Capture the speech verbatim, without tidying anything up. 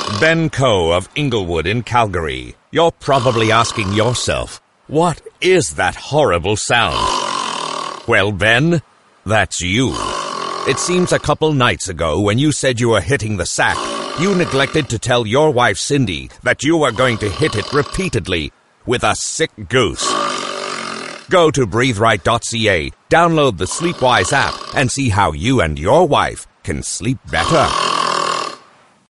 Ben Coe of Inglewood in Calgary. You're probably asking yourself, what is that horrible sound? Well, Ben, that's you. It seems a couple nights ago when you said you were hitting the sack, you neglected to tell your wife Cindy that you were going to hit it repeatedly with a sick goose. Go to breathe right dot c a, download the Sleepwise app, and see how you and your wife can sleep better.